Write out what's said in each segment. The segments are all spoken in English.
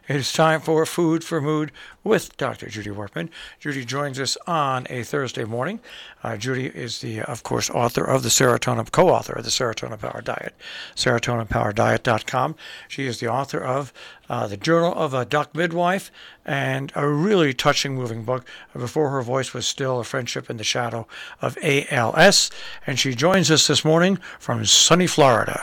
It is time for Food for Mood with Dr. Judy Workman. Judy joins us on a Thursday morning. Judy is the, of course, author of co-author of the Serotonin Power Diet, serotoninpowerdiet.com. She is the author of The Journal of a Duck Midwife, and a really touching, moving book, Before Her Voice Was Still, A Friendship in the Shadow of ALS. And she joins us this morning from sunny Florida.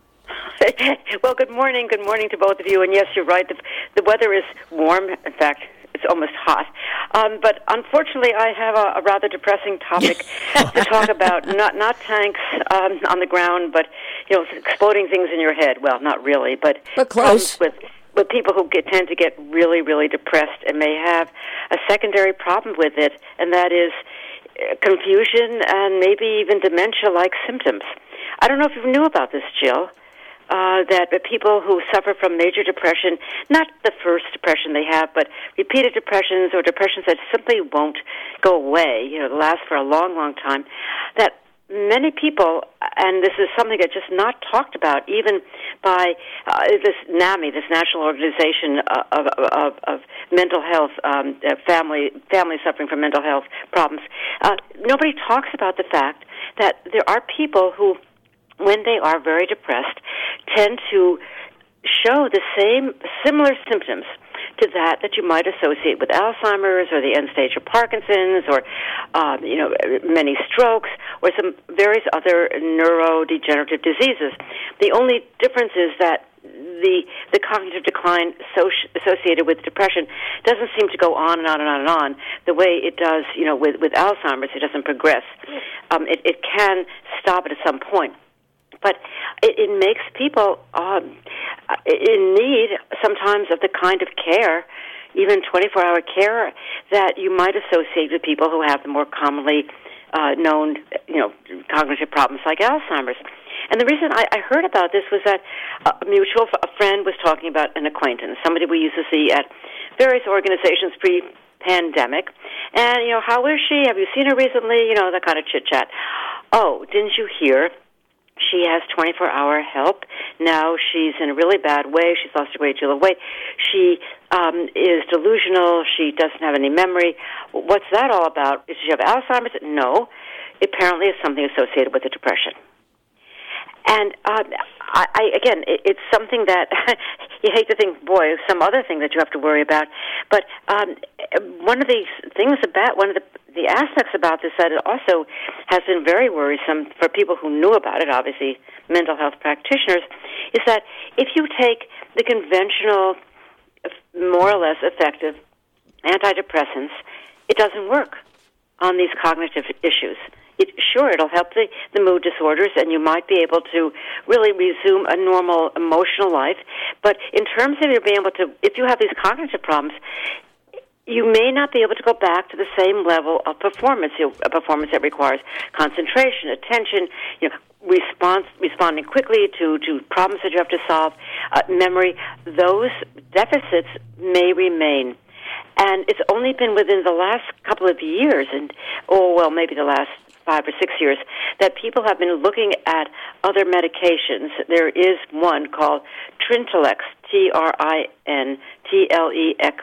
Well, good morning to both of you. And yes, you're right. The weather is warm. In fact, it's almost hot. But unfortunately, I have a rather depressing topic to talk about. Not tanks on the ground, but exploding things in your head. Well, not really, but close. With people who tend to get really, really depressed and may have a secondary problem with it, and that is confusion and maybe even dementia-like symptoms. I don't know if you knew about this, Jill. That people who suffer from major depression, not the first depression they have, but repeated depressions or depressions that simply won't go away, last for a long, long time, that many people, and this is something that's just not talked about even by this NAMI, this National Organization of Mental Health, family suffering from mental health problems. Nobody talks about the fact that there are people who, when they are very depressed, tend to show the similar symptoms to that you might associate with Alzheimer's or the end stage of Parkinson's or, many strokes or some various other neurodegenerative diseases. The only difference is that the cognitive decline associated with depression doesn't seem to go on and on and on and on the way it does, with Alzheimer's. It doesn't progress. It can stop at some point. But it makes people in need sometimes of the kind of care, even 24-hour care, that you might associate with people who have the more commonly known, cognitive problems like Alzheimer's. And the reason I heard about this was that a friend was talking about an acquaintance, somebody we used to see at various organizations pre-pandemic. And, how is she? Have you seen her recently? That kind of chit-chat. Oh, didn't you hear? She has 24-hour help. Now she's in a really bad way. She's lost a great deal of weight. She is delusional. She doesn't have any memory. What's that all about? Does she have Alzheimer's? No. Apparently it's something associated with the depression. And again, it's something that you hate to think, boy, some other thing that you have to worry about. But one of the aspects about this that it also has been very worrisome for people who knew about it, obviously mental health practitioners, is that if you take the conventional, more or less effective antidepressants, it doesn't work on these cognitive issues. It'll help the mood disorders, and you might be able to really resume a normal emotional life. But in terms of you being able to, if you have these cognitive problems, you may not be able to go back to the same level of performance, a performance that requires concentration, attention, responding quickly to problems that you have to solve, memory. Those deficits may remain. And it's only been within the last couple of years, maybe the last 5 or 6 years, that people have been looking at other medications. There is one called Trintellix, Trintellix,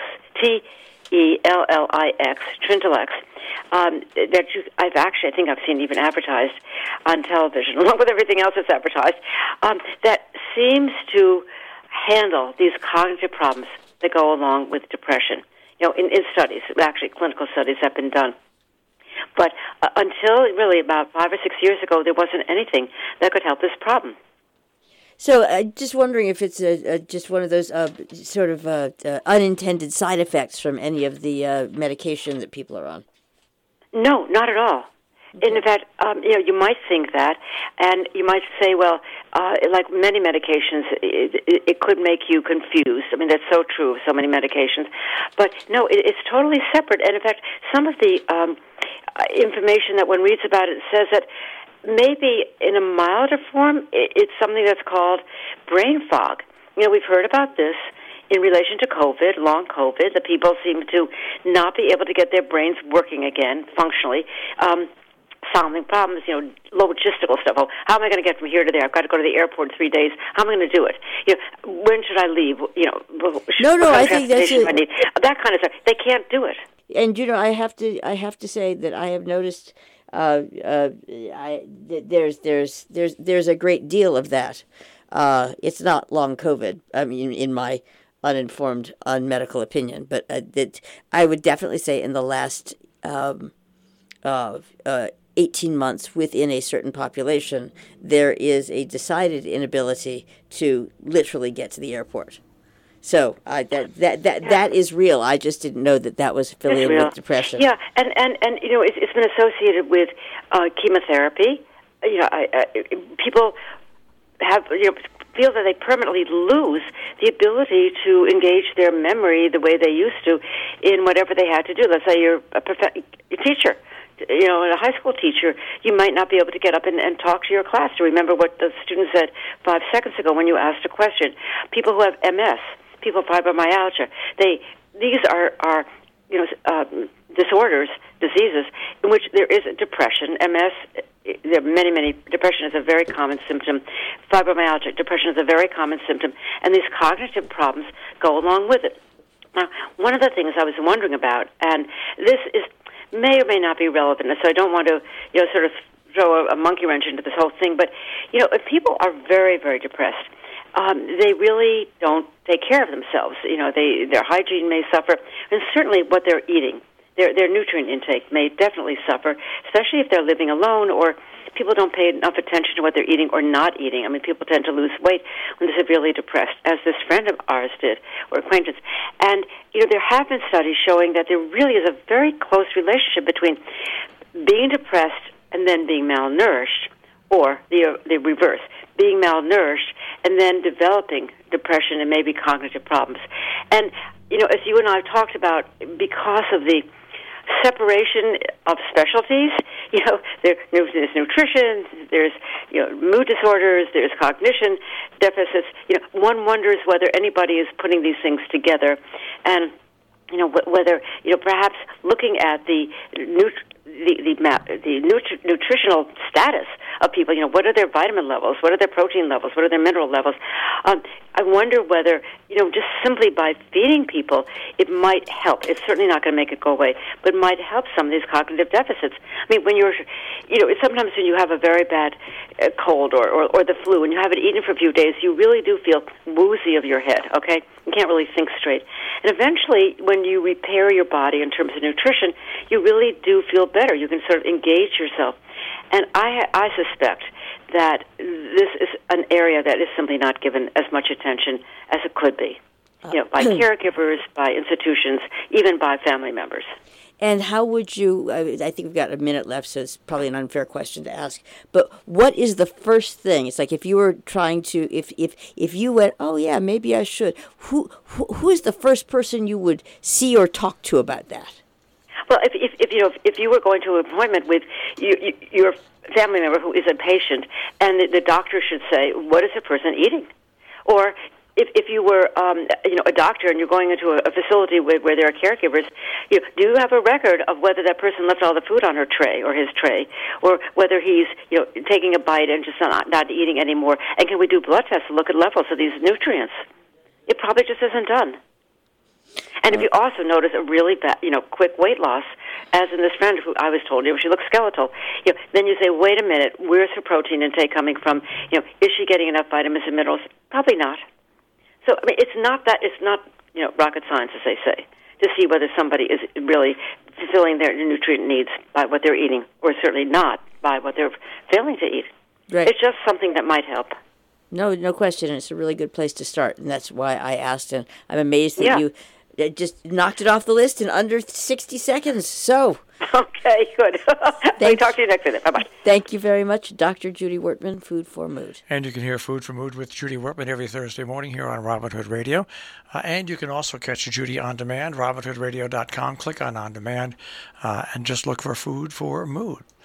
Trintellix, that I think I've seen even advertised on television, along with everything else that's advertised, that seems to handle these cognitive problems that go along with depression. In studies, actually clinical studies have been done. But until really about 5 or 6 years ago, there wasn't anything that could help this problem. So just wondering if it's just one of those unintended side effects from any of the medication that people are on. No, not at all. In fact, you might think that, and you might say, well, like many medications, it could make you confused. I mean, that's so true of so many medications. But no, it's totally separate. And in fact, some of the information that one reads about it says that maybe in a milder form, it's something that's called brain fog. We've heard about this in relation to COVID, long COVID, that people seem to not be able to get their brains working again functionally. solving problems, logistical stuff. Oh, how am I going to get from here to there? I've got to go to the airport in 3 days. How am I going to do it? When should I leave? No, I think that's it. I need? That kind of stuff. They can't do it. And I have to say that I have noticed there's a great deal of that. It's not long COVID. I mean, in my uninformed, unmedical opinion, but that I would definitely say in the last 18 months within a certain population, there is a decided inability to literally get to the airport. So that is real. I just didn't know that was affiliated with depression. Yeah, and it's been associated with chemotherapy. People have feel that they permanently lose the ability to engage their memory the way they used to in whatever they had to do. Let's say you're a teacher. A high school teacher, you might not be able to get up and talk to your class to remember what the student said 5 seconds ago when you asked a question. People who have MS, people with fibromyalgia, these are disorders, diseases in which there is depression. MS, there are many. Depression is a very common symptom. Fibromyalgia, depression is a very common symptom, and these cognitive problems go along with it. Now, one of the things I was wondering about, and this may or may not be relevant, so I don't want to, sort of throw a monkey wrench into this whole thing, but, if people are very, very depressed, they really don't take care of themselves. Their hygiene may suffer, and certainly what they're eating. Their nutrient intake may definitely suffer, especially if they're living alone or people don't pay enough attention to what they're eating or not eating. I mean, people tend to lose weight when they're severely depressed, as this friend of ours did, or acquaintance. And, there have been studies showing that there really is a very close relationship between being depressed and then being malnourished, or the reverse, being malnourished and then developing depression and maybe cognitive problems. And, as you and I have talked about, because of the separation of specialties, there's nutrition, there's mood disorders, there's cognition deficits. One wonders whether anybody is putting these things together, and whether perhaps looking at the nutritional status of people. What are their vitamin levels? What are their protein levels? What are their mineral levels? I wonder whether, just simply by feeding people, it might help. It's certainly not going to make it go away, but it might help some of these cognitive deficits. I mean, when sometimes when you have a very bad cold or the flu, and you haven't eaten for a few days, you really do feel woozy of your head, okay? You can't really think straight. And eventually, when you repair your body in terms of nutrition, you really do feel better. You can sort of engage yourself. And I suspect that this is an area that is simply not given as much attention as it could be, by caregivers, by institutions, even by family members. And how would you, I think we've got a minute left, so it's probably an unfair question to ask, but what is the first thing? It's like if you were trying to, if you went, oh yeah, maybe I should, who is the first person you would see or talk to about that? Well, if you were going to an appointment with your family member who is a patient, and the doctor should say, what is the person eating? Or if you were a doctor and you're going into a facility where there are caregivers, do you have a record of whether that person left all the food on her tray or his tray, or whether he's taking a bite and just not eating anymore? And can we do blood tests to look at levels of these nutrients? It probably just isn't done. And if you also notice a really bad, quick weight loss, as in this friend who I was told, she looks skeletal, then you say, wait a minute, where's her protein intake coming from? Is she getting enough vitamins and minerals? Probably not. So, I mean, it's not rocket science, as they say, to see whether somebody is really fulfilling their nutrient needs by what they're eating, or certainly not by what they're failing to eat. Right. It's just something that might help. No question. It's a really good place to start, and that's why I asked, and I'm amazed that you just knocked it off the list in under 60 seconds. So. Okay, good. I'll talk to you next minute. Bye-bye. Thank you very much, Dr. Judy Wertman, Food for Mood. And you can hear Food for Mood with Judy Wertman every Thursday morning here on Robin Hood Radio. And you can also catch Judy on demand, robinhoodradio.com. Click on demand, and just look for Food for Mood.